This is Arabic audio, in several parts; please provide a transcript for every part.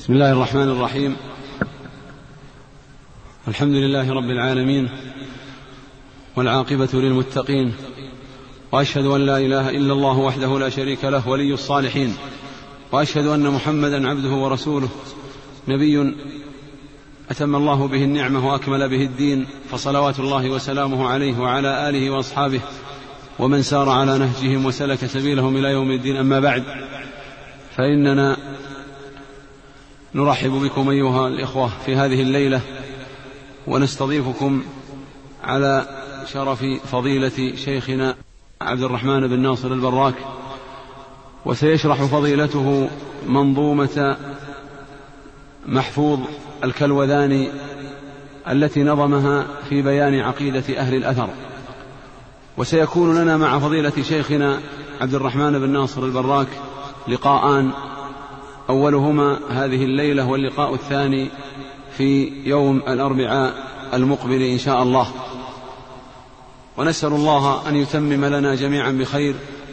بسم الله الرحمن الرحيم. الحمد لله رب العالمين، والعاقبة للمتقين، وأشهد أن لا إله إلا الله وحده لا شريك له ولي الصالحين، وأشهد أن محمدا عبده ورسوله، نبي أتم الله به النعمة وأكمل به الدين، فصلوات الله وسلامه عليه وعلى آله وأصحابه ومن سار على نهجهم وسلك سبيلهم إلى يوم الدين. أما بعد، فإننا نرحب بكم أيها الإخوة في هذه الليلة، ونستضيفكم على شرف فضيلة شيخنا عبد الرحمن بن ناصر البراك، وسيشرح فضيلته منظومة محفوظ الكلوذاني التي نظمها في بيان عقيدة أهل الأثر. وسيكون لنا مع فضيلة شيخنا عبد الرحمن بن ناصر البراك لقاءان، أولهما هذه الليلة، واللقاء الثاني في يوم الأربعاء المقبل إن شاء الله. ونسأل الله أن يتمم لنا جميعا بخير،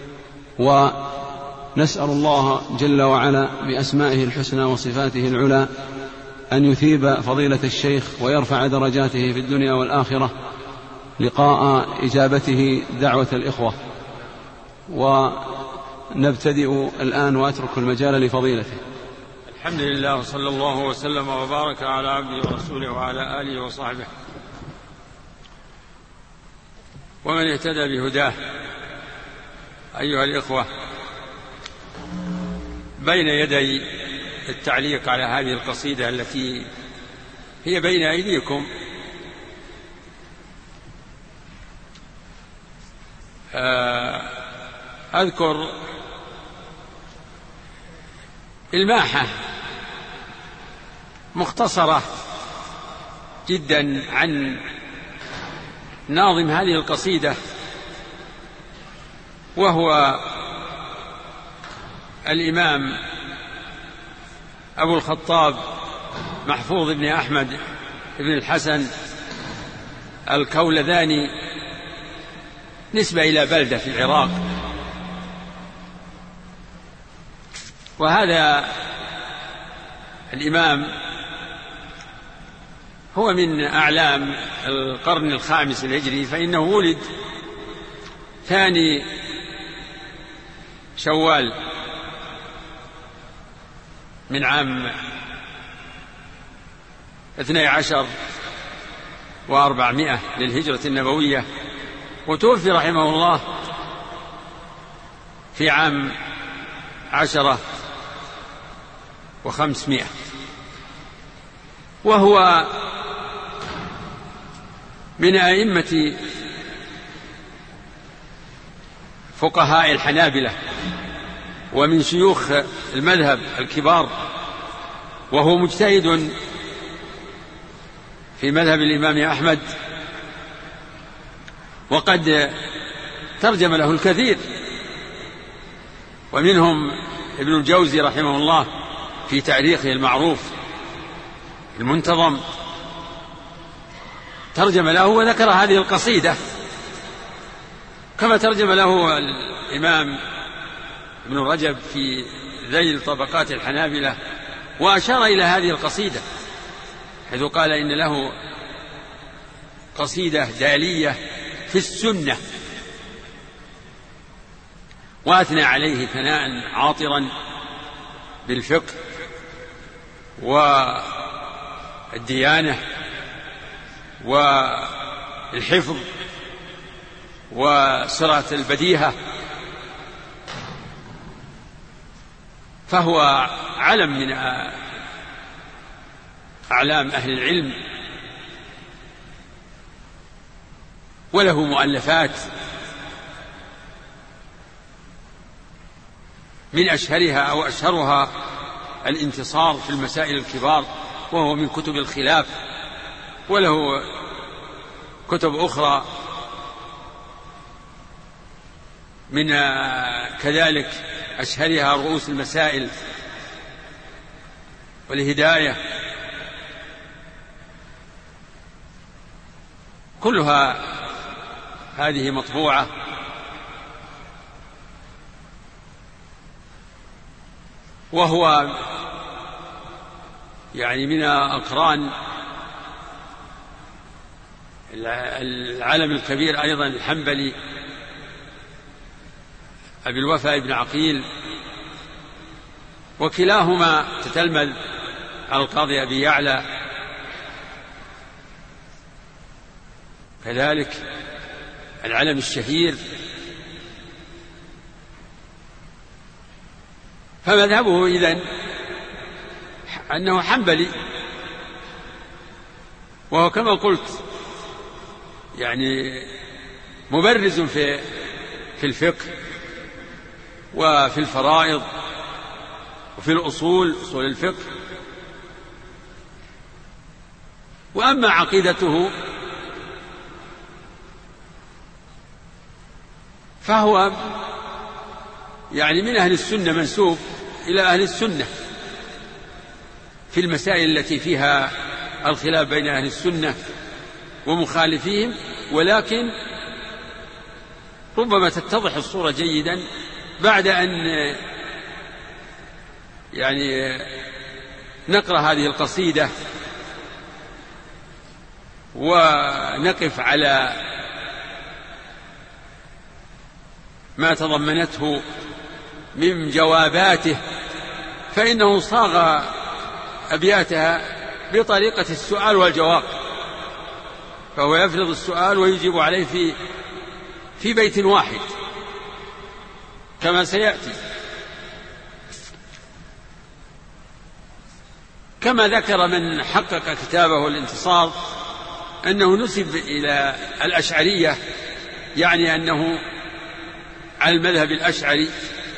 ونسأل الله جل وعلا بأسمائه الحسنى وصفاته العلى أن يثيب فضيلة الشيخ ويرفع درجاته في الدنيا والآخرة لقاء إجابته دعوة الإخوة. ونبتدئ الآن وأترك المجال لفضيلته. الحمد لله، وصلى الله وسلم وبارك على عبده ورسوله وعلى آله وصحبه ومن اهتدى بهداه. أيها الإخوة، بين يدي التعليق على هذه القصيدة التي هي بين أيديكم أذكر إلماحة مختصرة جدا عن ناظم هذه القصيدة، وهو الإمام أبو الخطاب محفوظ بن أحمد بن الحسن الكولذاني، نسبة إلى بلدة في العراق. وهذا الإمام هو من أعلام القرن الخامس الهجري، فإنه ولد 2 شوال من عام 12 و400 للهجرة النبوية، وتوفي رحمه الله في عام 10 و500. وهو من أئمة فقهاء الحنابلة ومن شيوخ المذهب الكبار، وهو مجتهد في مذهب الإمام أحمد، وقد ترجم له الكثير، ومنهم ابن الجوزي رحمه الله في تاريخه المعروف المنتظم ترجم له وذكر هذه القصيدة، كما ترجم له الإمام ابن رجب في ذيل طبقات الحنابلة، وأشار إلى هذه القصيدة حيث قال إن له قصيدة دالية في السنة، وأثنى عليه ثناء عاطرا بالفقه والديانة والحفظ وسرعة البديهة، فهو علم من أعلام أهل العلم، وله مؤلفات من أشهرها أو أشهرها الانتصار في المسائل الكبار، وهو من كتب الخلاف، وله كتب أخرى من كذلك أشهرها رؤوس المسائل والهداية، كلها هذه مطبوعة. وهو يعني من أقران العالم الكبير أيضا الحنبلي أبي الوفاء بن عقيل، وكلاهما تتلمذ على القاضي أبي يعلى. كذلك العلم الشهير. فمذهبه إذن أنه حنبلي، وهو كما قلت يعني مبرز في الفقه وفي الفرائض وفي الأصول، أصول الفقه. وأما عقيدته فهو يعني من أهل السنة، منسوب إلى أهل السنة في المسائل التي فيها الخلاف بين أهل السنة ومخالفيهم، ولكن ربما تتضح الصورة جيدا بعد أن يعني نقرأ هذه القصيدة ونقف على ما تضمنته من جواباته، فإنه صاغ أبياتها بطريقة السؤال والجواب، فهو يفرض السؤال ويجيب عليه في بيت واحد كما سيأتي. كما ذكر من حقق كتابه الانتصار أنه نسب إلى الأشعرية، يعني أنه على المذهب الأشعري،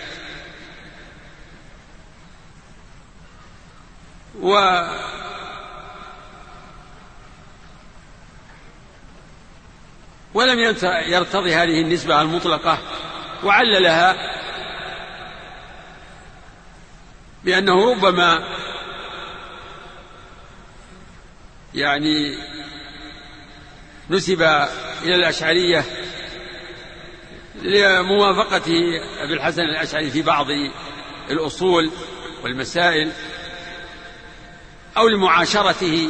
ولم يرتضي هذه النسبة المطلقة، وعللها بأنه ربما يعني نسب إلى الأشعرية لموافقة أبي الحسن الأشعري في بعض الأصول والمسائل، أو لمعاشرته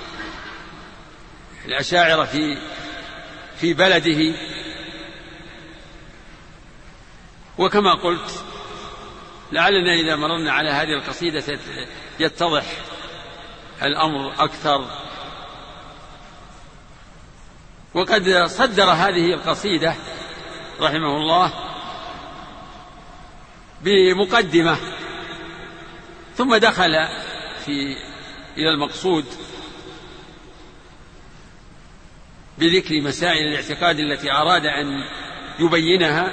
الأشاعرة في بلده. وكما قلت لعلنا إذا مررنا على هذه القصيدة يتضح الأمر أكثر. وقد صدر هذه القصيدة رحمه الله بمقدمة، ثم دخل إلى المقصود بذكر مسائل الاعتقاد التي أراد أن يبينها،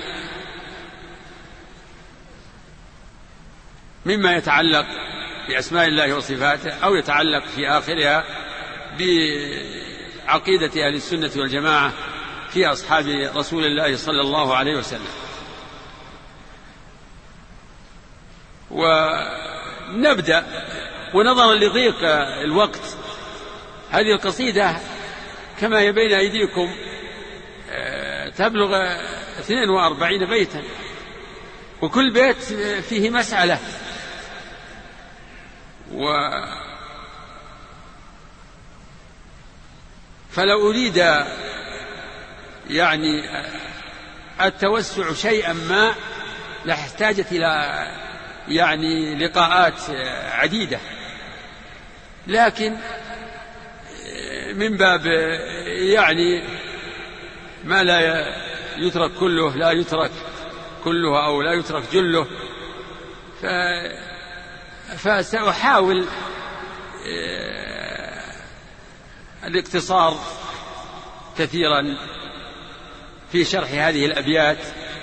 مما يتعلق بأسماء الله وصفاته، أو يتعلق في آخرها بعقيدة أهل السنة والجماعة في أصحاب رسول الله صلى الله عليه وسلم. ونبدأ، ونظرا لضيق الوقت هذه القصيدة كما هي بين أيديكم تبلغ 42 بيتا، وكل بيت فيه مسألة. فلو أريد يعني التوسع شيئا ما لاحتاجت إلى يعني لقاءات عديدة، لكن من باب يعني ما لا يترك كله لا يترك كله، أو لا يترك جله، فسأحاول الاقتصار كثيرا في شرح هذه الأبيات،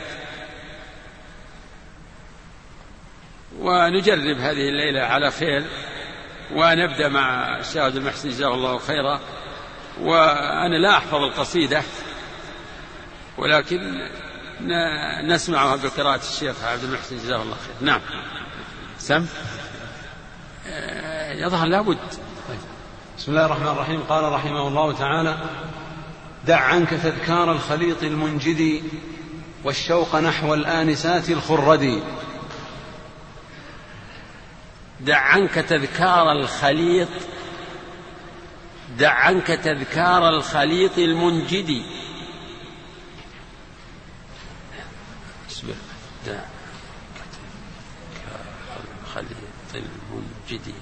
ونجرب هذه الليلة على خير، ونبدأ مع الشيخ عبد المحسن جزاه الله خيرا. وأنا لا أحفظ القصيدة، ولكن نسمعها بقراءة الشيخ عبد المحسن جزاه الله خير. نعم، سم يظهر لابد. بسم الله الرحمن الرحيم. قال رحمه الله تعالى: دع عنك تذكار الخليط المنجد، والشوق نحو الآنسات الخرد. دع عنك تذكار الخليط، دع عنك تذكار الخليط المنجد. اصبر. دع الخليط المنجد.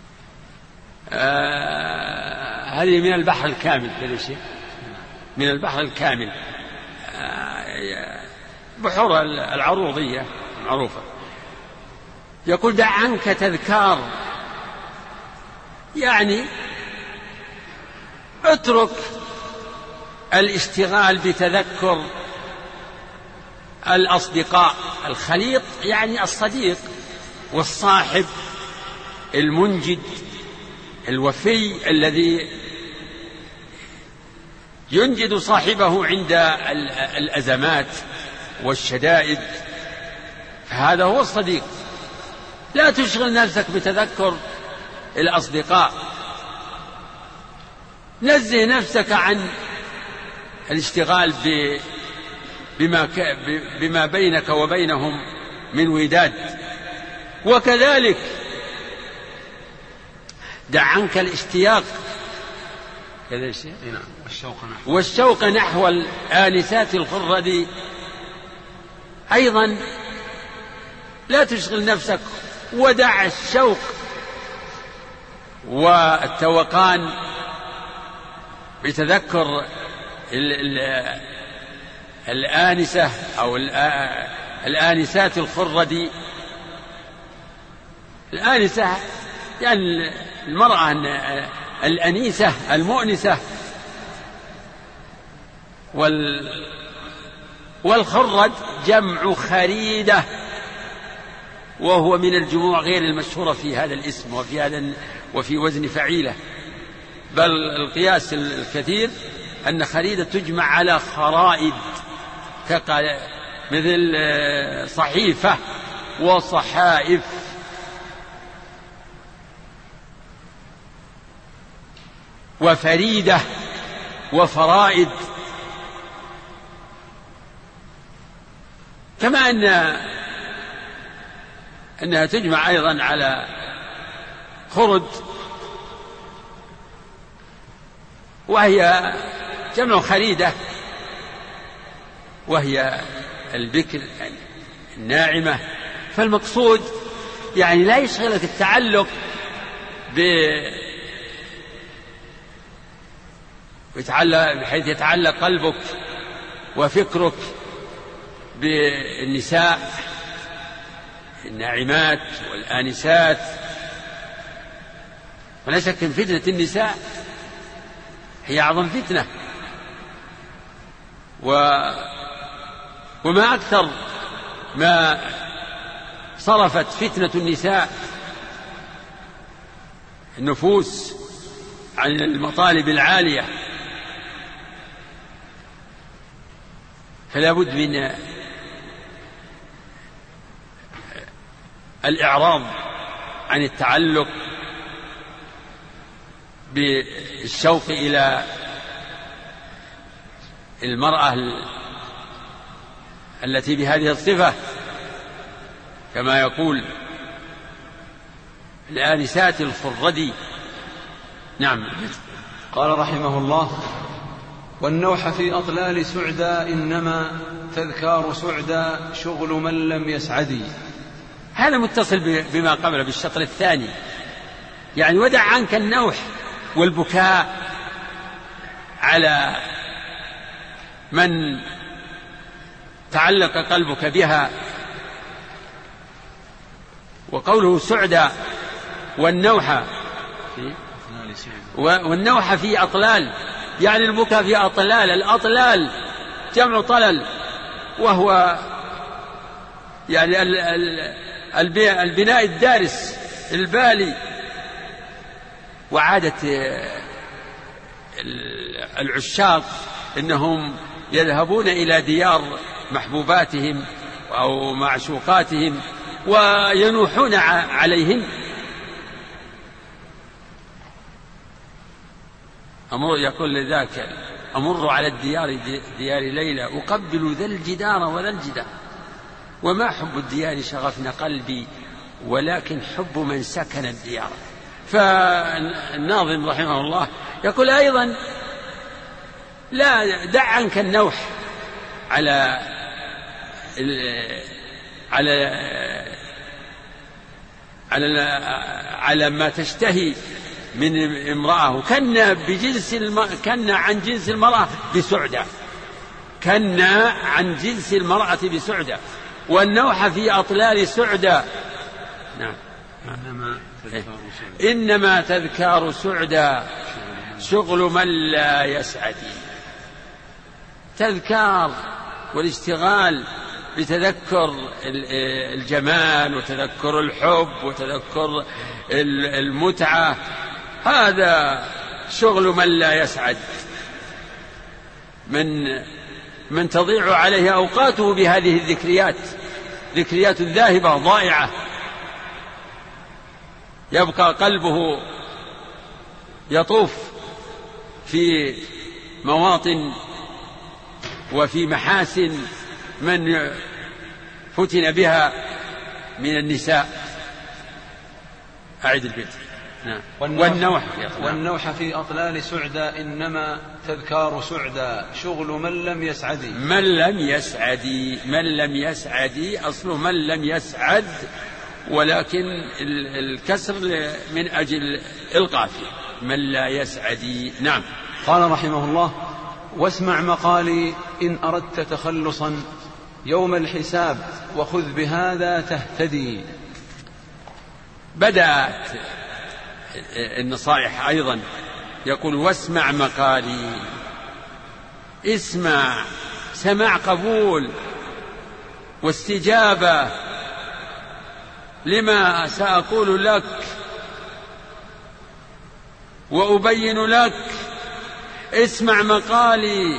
هذه من البحر الكامل كذا شيء، من البحر الكامل. بحور العروضية معروفة. يقول دع عنك تذكار، يعني اترك الاشتغال بتذكر الأصدقاء. الخليط يعني الصديق والصاحب المنجد الوفي الذي ينجد صاحبه عند الأزمات والشدائد، هذا هو الصديق. لا تشغل نفسك بتذكر الأصدقاء، نزه نفسك عن الاشتغال بما بينك وبينهم من وداد. وكذلك دع عنك الاشتياق والشوق نحو الآنسات الخرد. أيضا لا تشغل نفسك، ودع الشوق والتوقان بتذكر الآنسة أو الآنسات الخرد. الآنسة يعني المرأة الأنيسة المؤنسة، والخرد جمع خريدة، وهو من الجموع غير المشهورة في هذا الاسم وفي وزن فعيلة. بل القياس الكثير أن خريدة تجمع على خرائد، مثل صحيفة وصحائف. وفريدة وفرائد. كما أنها تجمع أيضا على خرد، وهي جمع خريدة، وهي البكر الناعمة. فالمقصود يعني لا يشغلك التعلق بحيث يتعلق قلبك وفكرك بالنساء الناعمات والآنسات. ولا شك ان فتنة النساء هي أعظم فتنة، وما أكثر ما صرفت فتنة النساء النفوس عن المطالب العالية. فلا بد من الإعراض عن التعلق بالشوق إلى المرأة التي بهذه الصفة، كما يقول الآنسات الخرد. نعم. قال رحمه الله: والنوح في أطلال سعدى إنما تذكار سعدى شغل من لم يسعدي. هذا متصل بما قبل بالشطر الثاني، يعني ودع عنك النوح والبكاء على من تعلق قلبك بها. وقوله سعدى والنوح في أطلال، يعني البكاء في أطلال. الأطلال جمع طلل، وهو يعني البناء الدارس البالي. وعادة العشاق إنهم يذهبون إلى ديار محبوباتهم أو معشوقاتهم وينوحون عليهن. يقول لذاك: أمر على ديار ليلى أقبل ذا الجدار وذا الجدار، وما حب الديار شغفنا قلبي، ولكن حب من سكن الديار. فالناظم رحمه الله يقول أيضا لا دع عنك النوح على ما تشتهي من امرأة. كن عن جنس المرأة بسعدة، كن عن جنس المرأة بسعدة، والنوح في أطلال سعدة. نعم. إنما تذكار سعدة شغل من لا يسعد. تذكار والاشتغال بتذكر الجمال وتذكر الحب وتذكر المتعة، هذا شغل من لا يسعد، من تضيع عليه أوقاته بهذه الذكريات، ذكريات ذاهبة ضائعة، يبقى قلبه يطوف في مواطن وفي محاسن من فتن بها من النساء. أعد البيت. نعم. والنوح في أطلال سعدى إنما تذكار سعدى شغل من لم يسعد. من لم يسعد أصله من لم يسعد، ولكن الكسر من أجل القافية، من لا يسعد. نعم. قال رحمه الله: واسمع مقالي إن أردت تخلصا يوم الحساب وخذ بهذا تهتدي. بدأت النصائح أيضا، يقول: واسمع مقالي. اسمع، سماع قبول واستجابة لما سأقول لك وأبين لك. اسمع مقالي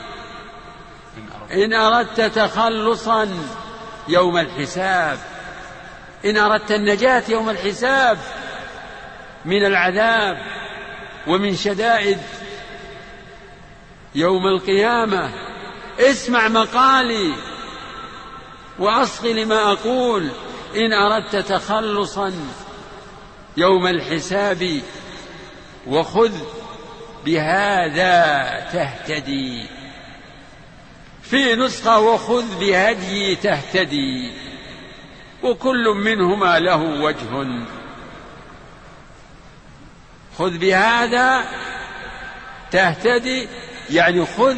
إن أردت تخلصا يوم الحساب، إن أردت النجاة يوم الحساب من العذاب ومن شدائد يوم القيامة. اسمع مقالي وأصغ لما أقول. إن أردت تخلصا يوم الحساب وخذ بهذا تهتدي. في نسخة وخذ بهدي تهتدي، وكل منهما له وجه. خذ بهذا تهتدي يعني خذ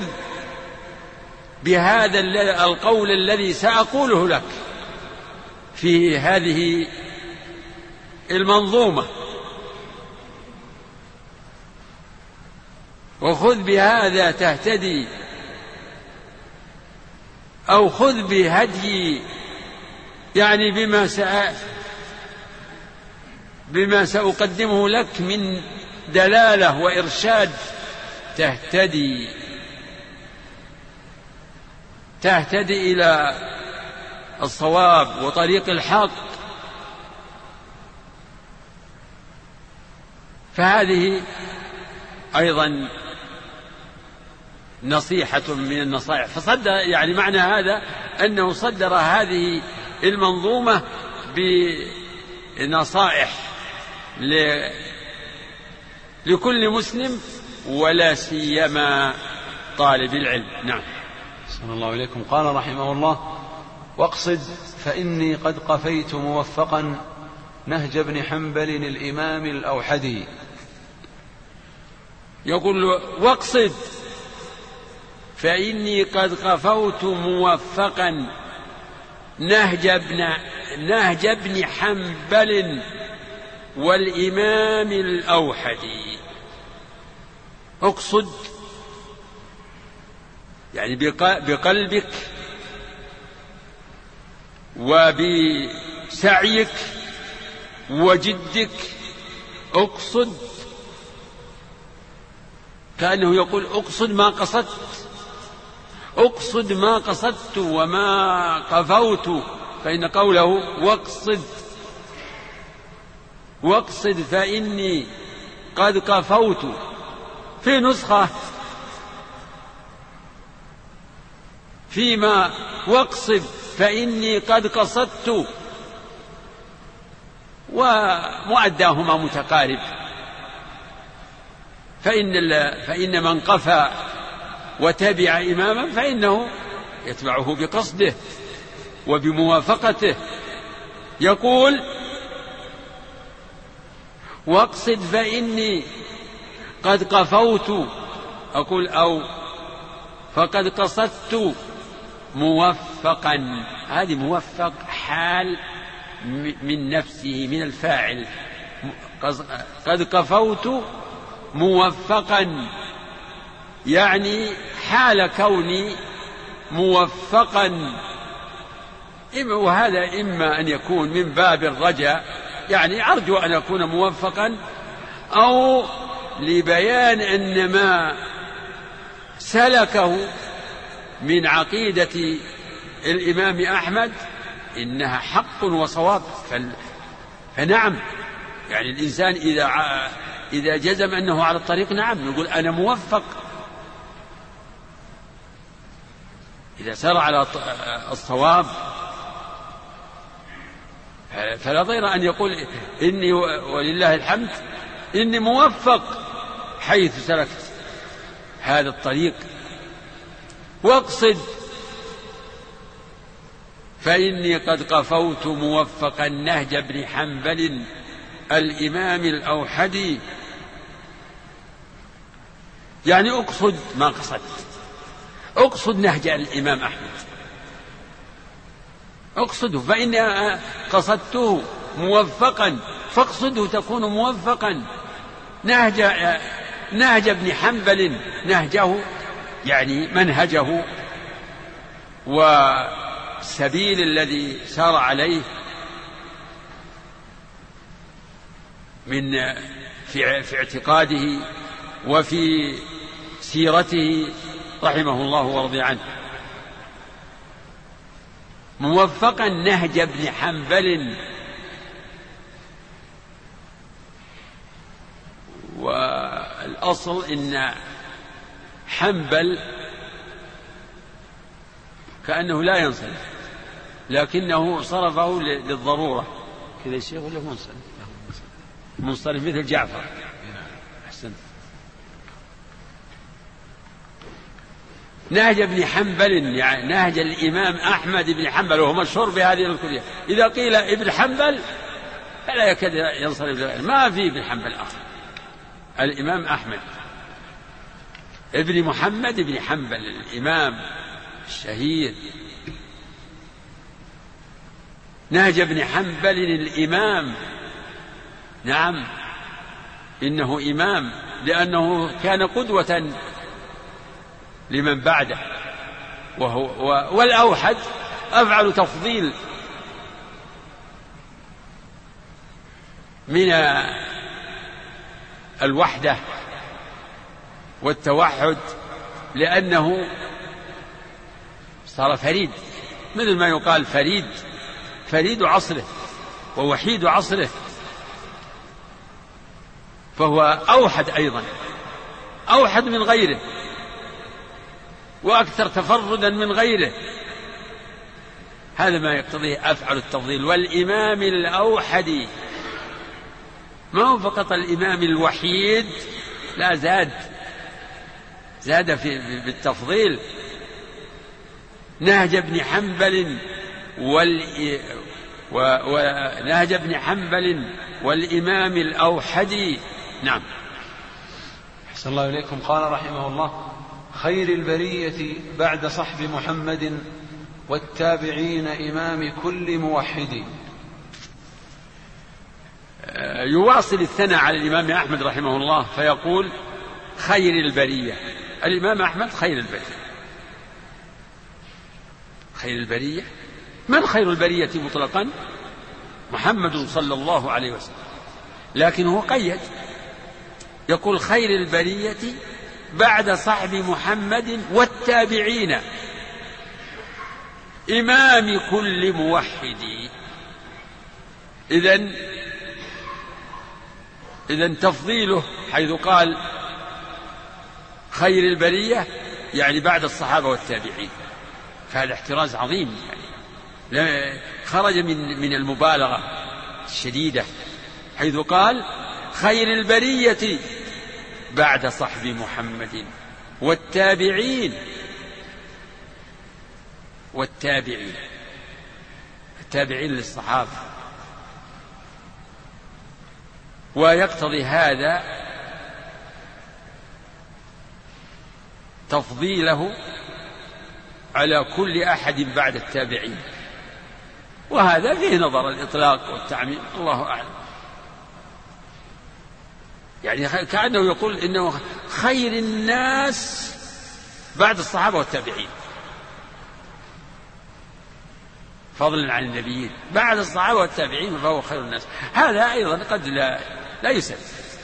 بهذا القول الذي سأقوله لك في هذه المنظومة. وخذ بهذا تهتدي، أو خذ بهدي يعني بما سأقدمه لك من دلالة وإرشاد تهتدي إلى الصواب وطريق الحق. فهذه أيضا نصيحة من النصائح. فصدر يعني معنى هذا أنه صدر هذه المنظومة بنصائح لكل مسلم ولا سيما طالب العلم. نعم. صلى الله عليكم. قال رحمه الله: واقصد فإني قد قفيت موفقا نهج ابن حنبل الإمام الأوحدي. يقول: واقصد فإني قد قفوت موفقا نهج ابن حنبل والإمام الأوحدي. اقصد يعني بقلبك وبسعيك وجدك. اقصد كأنه يقول: اقصد ما قصدت، اقصد ما قصدت وما قفوت. فإن قوله واقصد فإني قد قفوت، في نسخة فيما واقصد فإني قد قصدت. ومؤداهما متقارب، فإن من قفى وتبع إماما فإنه يتبعه بقصده وبموافقته. يقول: واقصد فإني قد قفوت، أقول أو فقد قصدت موفقا. هذه موفق حال من نفسه من الفاعل. قد قفوت موفقا يعني حال كوني موفقا، وهذا إما أن يكون من باب الرجاء، يعني أرجو أن أكون موفقا، أو لبيان أن ما سلكه من عقيدة الإمام أحمد إنها حق وصواب. فنعم، يعني الإنسان إذا جزم أنه على الطريق نعم نقول أنا موفق. إذا سار على الصواب فلا ضير أن يقول إني ولله الحمد إني موفق حيث سلكت هذا الطريق. واقصد فإني قد قفوت موفقا نهج ابن حنبل الإمام الأوحدي، يعني أقصد ما قصدت، أقصد نهج الإمام أحمد، أقصده، فإن قصدته موفقا فاقصده تكون موفقا. نهج ابن حنبل، نهجه يعني منهجه والسبيل الذي سار عليه في اعتقاده وفي سيرته رحمه الله ورضي عنه. موفقا نهج ابن حنبل، والأصل إن حنبل كأنه لا ينصرف، لكنه صرفه للضرورة كذا الشيخ ولا منصرف مثل جعفر. أحسنت. نهج ابن حنبل يعني نهج الإمام أحمد بن حنبل، وهو مشهور بهذه الكلية. إذا قيل ابن حنبل فلا يكاد ينصرف له، ما في ابن حنبل آخر، الإمام أحمد ابن محمد بن حنبل الإمام الشهير. نهج ابن حنبل الإمام، نعم إنه إمام لأنه كان قدوة لمن بعده، والأوحد أفعل تفضيل من الوحدة والتوحد، لأنه صار فريد، مثل ما يقال فريد عصره ووحيد عصره، فهو أوحد أيضا، أوحد من غيره وأكثر تفردا من غيره. هذا ما يقتضيه أفعل التفضيل. والإمام الأوحد، ما هو فقط الإمام الوحيد، لا زاد بالتفضيل. نهج ابن حنبل ونهج ابن حنبل والإمام الأوحدي. نعم. أحسن الله إليكم. قال رحمه الله: خير البرية بعد صحب محمد والتابعين إمام كل موحد. يواصل الثناء على الإمام أحمد رحمه الله فيقول: خير البرية. الإمام أحمد خير البرية. خير البرية، من خير البرية مطلقا؟ محمد صلى الله عليه وسلم، لكن هو قيد، يقول: خير البرية بعد صحب محمد والتابعين إمام كل موحد. إذن تفضيله حيث قال خير البرية يعني بعد الصحابة والتابعين، فهذا احتراز عظيم، يعني خرج من المبالغة الشديدة حيث قال خير البرية بعد صحب محمد والتابعين التابعين للصحابة. ويقتضي هذا تفضيله على كل أحد بعد التابعين، وهذا فيه نظر الإطلاق والتعميم، الله أعلم. يعني كأنه يقول إنه خير الناس بعد الصحابة والتابعين، فضلا عن النبيين بعد الصحابة والتابعين فهو خير الناس. هذا أيضا قد لا يسد،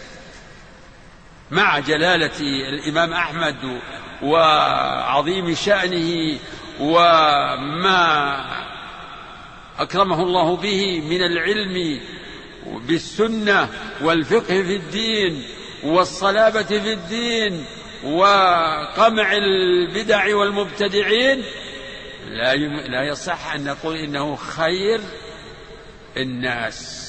مع جلالة الإمام أحمد وعظيم شأنه وما أكرمه الله به من العلم بالسنة والفقه في الدين والصلابة في الدين وقمع البدع والمبتدعين. لا يصح أن نقول إنه خير الناس،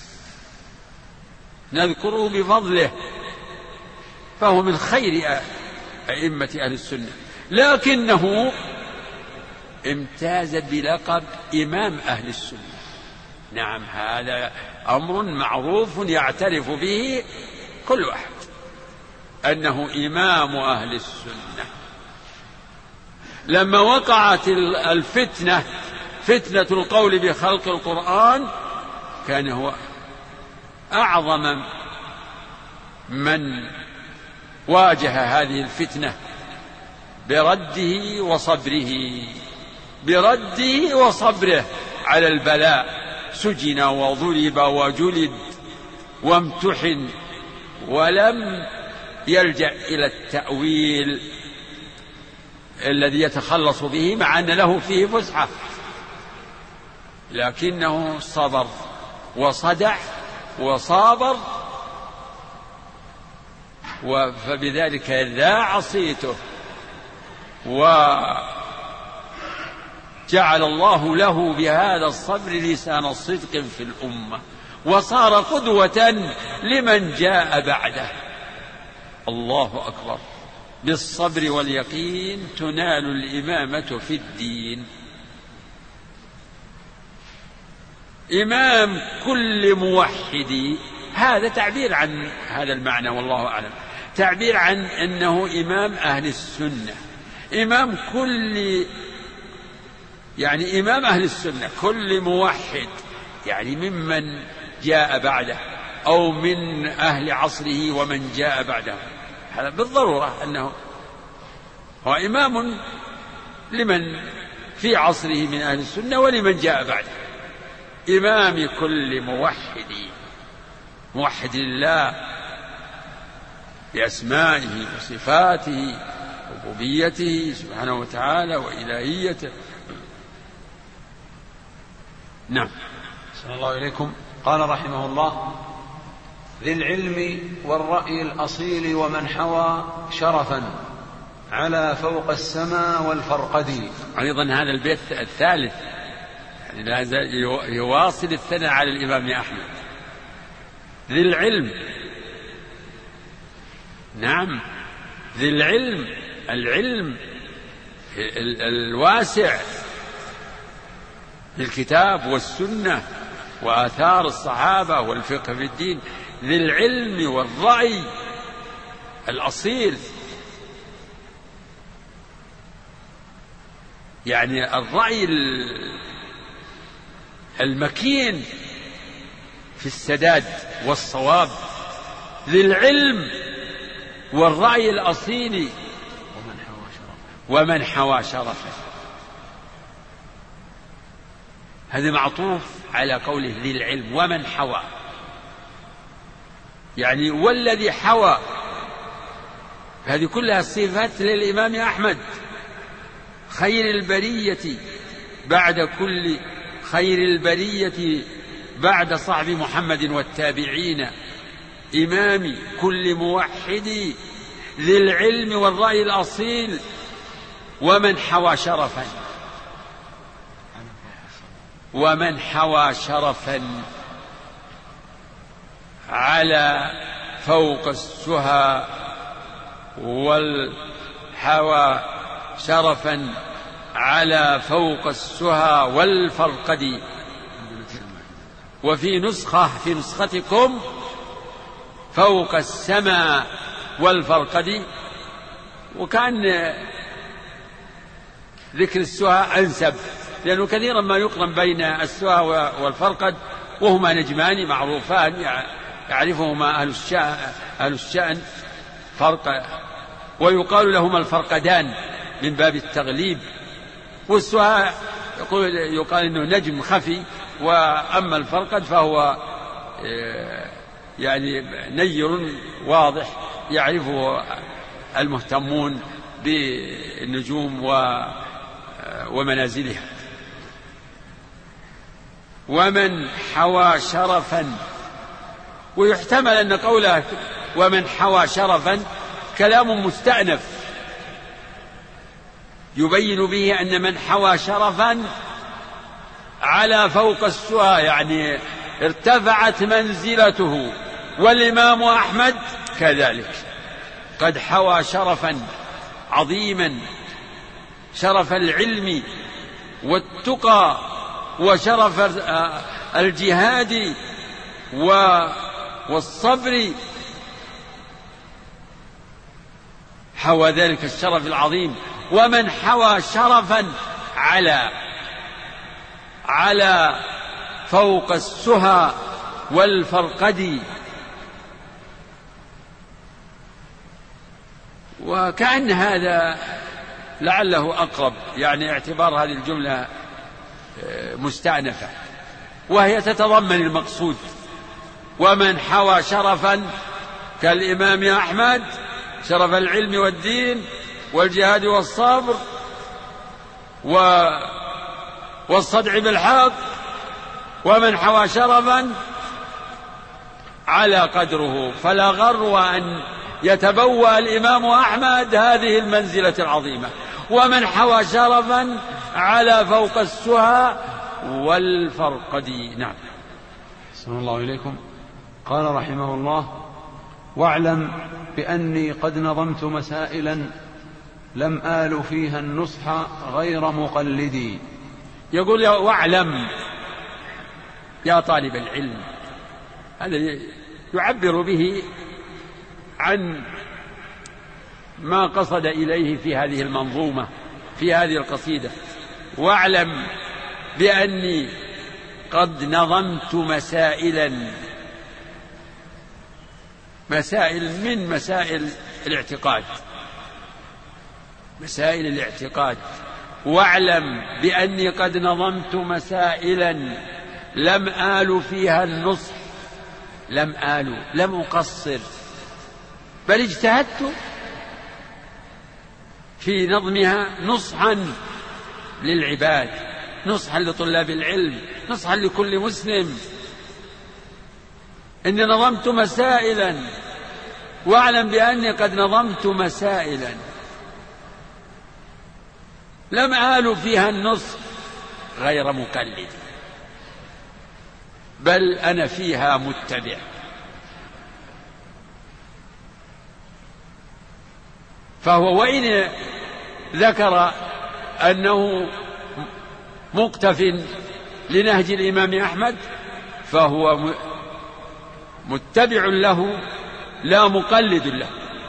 نذكره بفضله، فهو من خير أئمة أهل السنة، لكنه امتاز بلقب إمام أهل السنة. نعم، هذا أمر معروف يعترف به كل أحد أنه إمام أهل السنة. لما وقعت الفتنة، فتنة القول بخلق القرآن، كان هو أعظم من واجه هذه الفتنة برده وصبره على البلاء. سجن وضرب وجلد وامتحن، ولم يلجأ إلى التأويل الذي يتخلص به، مع أن له فيه فسحة، لكنه صبر وصدع وصابر، فبذلك ذاع صيته، وجعل الله له بهذا الصبر لسان صدق في الأمة، وصار قدوة لمن جاء بعده. الله أكبر. بالصبر واليقين تنال الإمامة في الدين. إمام كل موحد، هذا تعبير عن هذا المعنى والله أعلم، تعبير عن أنه إمام أهل السنة، إمام إمام أهل السنة كل موحد، يعني ممن جاء بعده أو من أهل عصره ومن جاء بعده. هذا بالضرورة أنه هو إمام لمن في عصره من أهل السنة ولمن جاء بعده، إمام كل موحد لله بأسمائه وصفاته وربوبيته سبحانه وتعالى وإلهيته. نعم. صلى الله إليكم. قال رحمه الله: ذي العلم والرأي الأصيل ومن حوى شرفا على فوق السماء والفرقد. أيضا هذا البيت الثالث يعني يواصل الثناء على الإمام أحمد. ذي العلم، نعم، ذي العلم الواسع بالكتاب والسنة وآثار الصحابة والفقه في الدين، ذي العلم والرأي الأصيل، يعني الرأي المكين في السداد والصواب، ذي العلم والرأي الأصيل ومن حوى شرفه. هذا معطوف على قوله ذي العلم ومن حوى، يعني والذي حوى. هذه كلها صفات للإمام أحمد، خير البرية بعد صحب محمد والتابعين، إمام كل موحد، ذي العلم والرأي الأصيل ومن حوى شرفا على فوق السهى والحوى شرفا على فوق السهى والفرقد. وفي نسختكم فوق السماء والفرقد. وكان ذكر السهى أنسب، لأنه كثيرا ما يقرن بين السهى والفرقد، وهما نجمان معروفان يعرفهما أهل الشأن فرق، ويقال لهما الفرقدان من باب التغليب. والسهى يقال إنه نجم خفي، وأما الفرقد فهو يعني نير واضح يعرفه المهتمون بالنجوم ومنازلها. ومن حوى شرفا، ويحتمل أن قوله ومن حوى شرفا كلام مستأنف يبين به أن من حوى شرفا على فوق السهى، يعني ارتفعت منزلته. والإمام أحمد كذلك قد حوى شرفا عظيما، شرف العلم والتقى وشرف الجهاد والصبر، حوى ذلك الشرف العظيم. ومن حوى شرفا على فوق السهى والفرقد. وكأن هذا لعله أقرب، يعني اعتبار هذه الجملة مستأنفة، وهي تتضمن المقصود. ومن حوى شرفا كالإمام أحمد، شرف العلم والدين والجهاد والصبر والصدع بالحق. ومن حوى شرفا على قدره، فلا غرو أن يتبوأ الإمام أحمد هذه المنزلة العظيمة. ومن حوى شرفا على فوق السهى والفرقد. نعم. أحسن الله إليكم. قال رحمه الله: واعلم بأني قد نظمت مسائلا لم آل فيها النصح غير مقلدي. يقول واعلم يا طالب العلم، هذا يعبر به عن ما قصد إليه في هذه المنظومة، في هذه القصيدة. واعلم بأني قد نظمت مسائل من مسائل الاعتقاد، مسائل الاعتقاد. واعلم بأني قد نظمت مسائلا لم آل فيها النصح، لم أقصر، بل اجتهدت في نظمها نصحا للعباد، نصحا لطلاب العلم، نصحا لكل مسلم. إني نظمت مسائلا، واعلم بأني قد نظمت مسائلا لم آل فيها النصح غير مقلد، بل أنا فيها متبع. فهو وإن ذكر أنه مقتف لنهج الإمام أحمد، فهو متبع له لا مقلد له.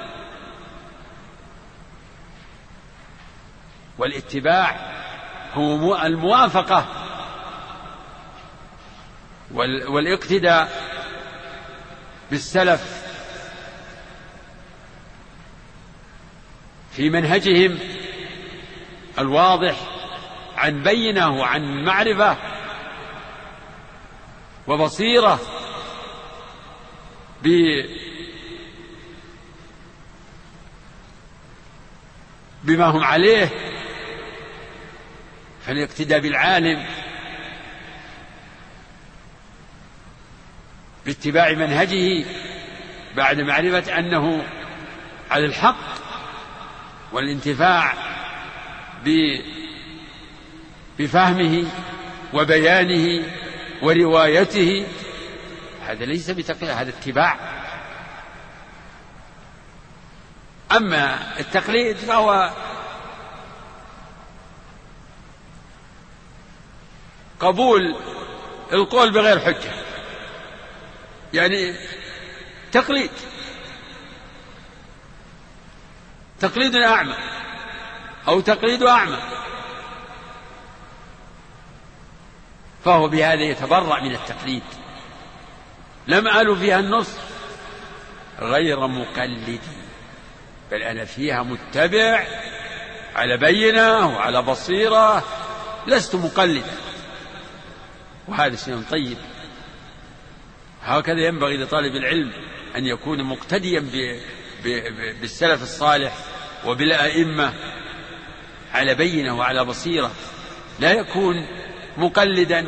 والاتباع هو الموافقة والاقتداء بالسلف في منهجهم الواضح عن بينة وعن معرفة وبصيرة بما هم عليه، فالاقتداء بالعالم باتباع منهجه بعد معرفة أنه على الحق، والانتفاع بفهمه وبيانه وروايته هذا ليس بتقليد، هذا اتباع. أما التقليد فهو قبول القول بغير حجة، يعني تقليد أعمى أو تقليد أعمى، فهو بهذا يتبرأ من التقليد. لم أل فيها النص غير مقلدي، بل أنا فيها متبع على بينة وعلى بصيرة، لست مقلدا، وهذا شيء طيب. هكذا ينبغي لطالب العلم أن يكون مقتديا بالسلف الصالح وبالأئمة على بينة وعلى بصيرة، لا يكون مقلدا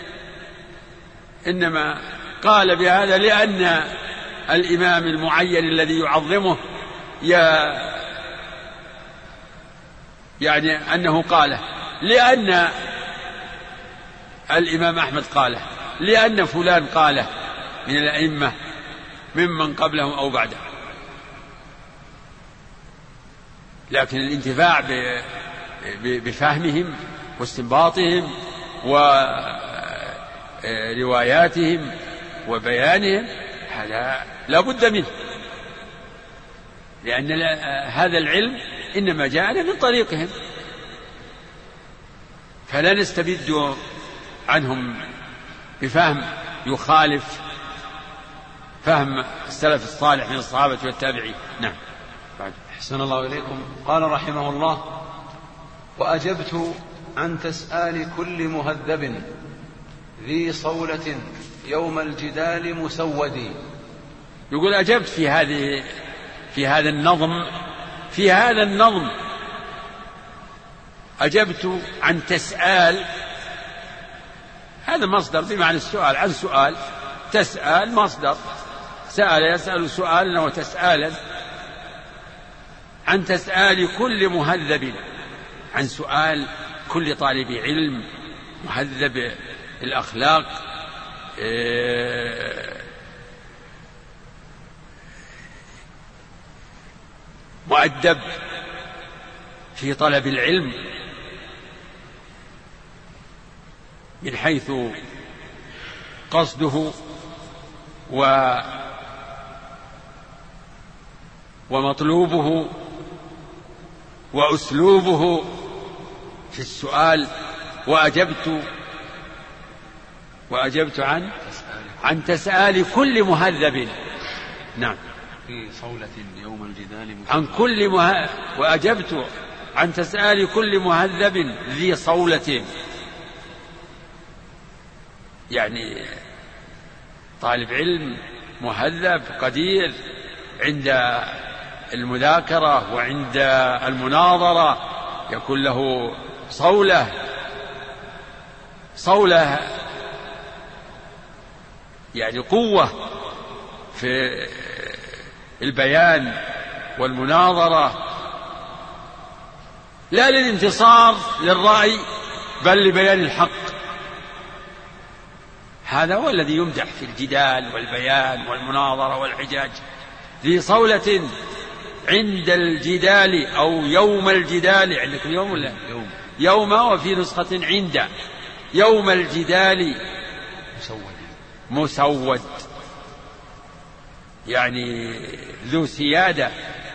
إنما قال بهذا لأن الإمام المعين الذي يعظمه يعني أنه قاله، لأن الإمام أحمد قاله، لأن فلان قاله من الأئمة ممن قبله أو بعده. لكن الانتفاع بفهمهم واستنباطهم ورواياتهم وبيانهم هذا لا بد منه، لأن هذا العلم إنما جاءنا من طريقهم، فلا نستبد عنهم بفهم يخالف فهم السلف الصالح من الصحابة والتابعين. نعم. أحسن الله إليكم. قال رحمه الله: وأجبت عن تسآل كل مهذب ذي صولة يوم الجدال مسودي. يقول أجبت في هذا النظم أجبت عن تسآل، هذا مصدر بمعنى السؤال، عن سؤال، تسأل مصدر، سأل يسأل سؤالا وتسأالا، عن تسآل كل مهذب، عن سؤال كل طالب علم مهذب الأخلاق مؤدب في طلب العلم من حيث قصده ومطلوبه وأسلوبه في السؤال. وأجبت عن تسآل كل مهذب. نعم. في صولة يوم الجدال عن كل وأجبت عن تسآل كل مهذب ذي صولة، يعني طالب علم مهذب قدير عند المذاكرة وعند المناظرة يكون له صولة يعني قوة في البيان والمناظرة، لا للانتصار للرأي بل لبيان الحق. هذا هو الذي يمدح في الجدال والبيان والمناظرة والحجاج. ذي صولة عند الجدال أو يوم الجدال، عندكم يوم ولا يوم وفي نسخة عند يوم الجدال مسود، يعني ذو سيادة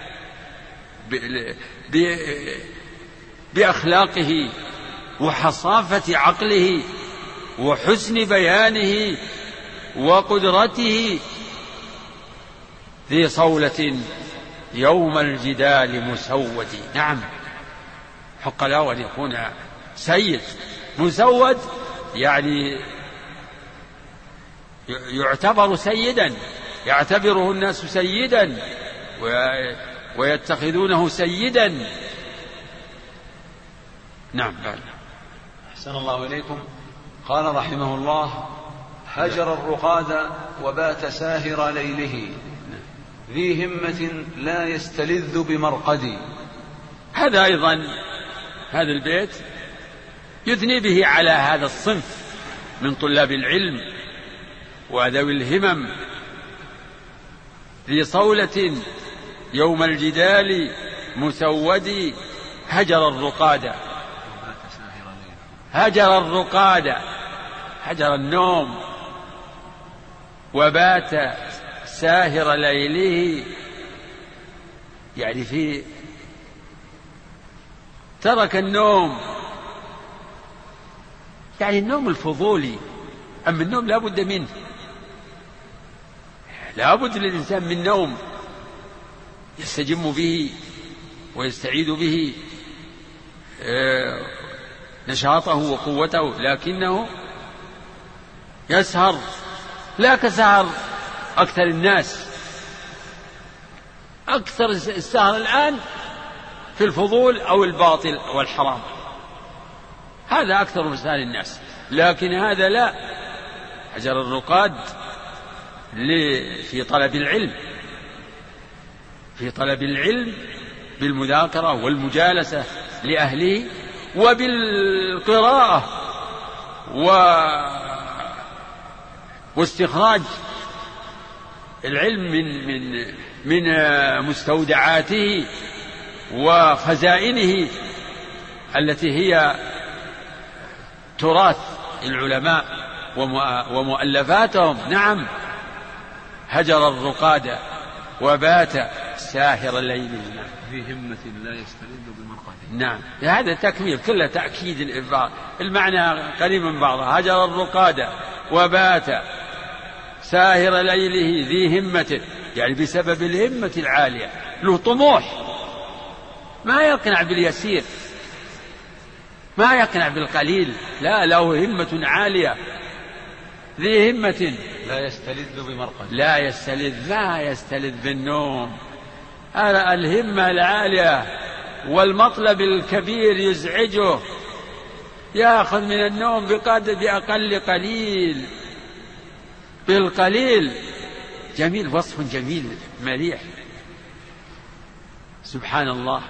بأخلاقه وحصافة عقله وحسن بيانه وقدرته. ذي صولة يوم الجدال مسود. نعم، حق له أن يكون سيد. مسود يعني يعتبر سيدا، يعتبره الناس سيدا ويتخذونه سيدا. نعم. أحسن الله إليكم. قال رحمه الله: هجر الرقاد وبات ساهر ليله ذي همة لا يستلذ بمرقدي. هذا أيضا هذا البيت يثني به على هذا الصنف من طلاب العلم وذوي الهمم ذي صولة يوم الجدال مسود هجر الرقاد، هجر الرقاد، هجر النوم، وبات ساهر ليله، يعني في ترك النوم، يعني النوم الفضولي. أما النوم لا بد منه، لا بد للإنسان من نوم يستجم به ويستعيد به نشاطه وقوته، لكنه يسهر لا كسهر أكثر الناس. أكثر السهر الآن في الفضول أو الباطل أو الحرام، هذا أكثر مسائل الناس، لكن هذا لا، هجر الرقاد في طلب العلم، في طلب العلم بالمذاكرة والمجالسة لأهله وبالقراءة واستخراج العلم من مستودعاته وخزائنه التي هي تراث العلماء ومؤلفاتهم. نعم، هجر الرقاد وبات ساهر الليل في همة لا يستلذ بمرقده. نعم، هذا تكميل، كله تأكيد الإفراد، المعنى قريب من بعضه. هجر الرقاد وبات ساهر ليله ذي همة، يعني بسبب الهمة العالية، له طموح، ما يقنع باليسير، ما يقنع بالقليل، لا، له همة عالية، ذي همة لا يستلذ بمرقده، لا يستلذ، ما يستلذ بالنوم. الهمة العالية والمطلب الكبير يزعجه، يأخذ من النوم بأقل قليل، بالقليل. جميل، وصف جميل مليح، سبحان الله.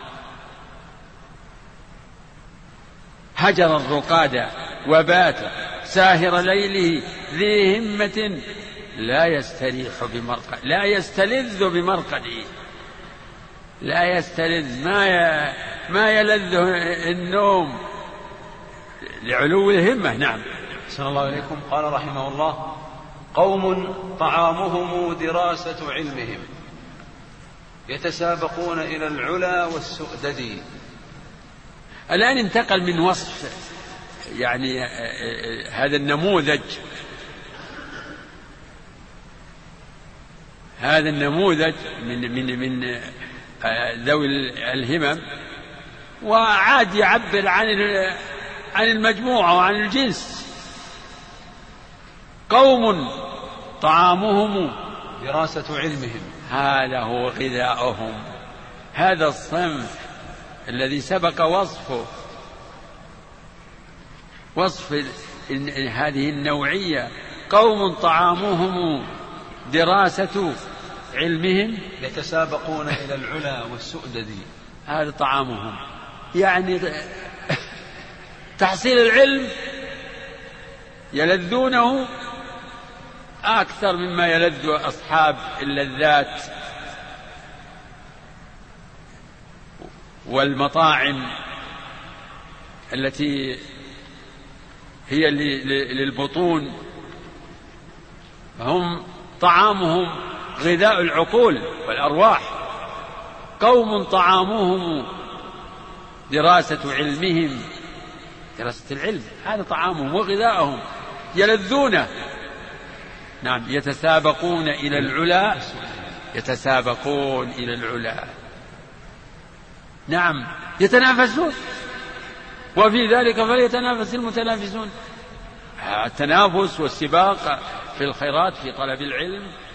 هجر الرقاد وبات ساهر ليله ذي همة لا يستريح بمرقد، لا يستلذ بمرقده، لا يستلذ، ما يلذ النوم لعلو الهمة. نعم. أحسن الله إليكم. قال رحمه الله: قوم طعامهم دراسة علمهم يتسابقون إلى العلا والسؤدد. الآن انتقل من وصف يعني هذا النموذج، هذا النموذج من ذوي الهمم، وعاد يعبر عن المجموعة وعن الجنس. قوم طعامهم دراسة علمهم، هذا هو غذاؤهم، هذا الصنف الذي سبق وصفه، وصف هذه النوعية. قوم طعامهم دراسة علمهم يتسابقون إلى العلا والسؤدد، هذا طعامهم، يعني تحصيل العلم يلذونه أكثر مما يلذ أصحاب اللذات والمطاعم التي هي للبطون. هم طعامهم غذاء العقول والأرواح. قوم طعامهم دراسة علمهم، دراسة العلم، هذا طعامهم وغذاءهم، يلذونه. نعم، يتسابقون إلى العلا، يتسابقون إلى العلا. نعم، يتنافسون، وفي ذلك فليتنافس المتنافسون. التنافس والسباق في الخيرات في طلب العلم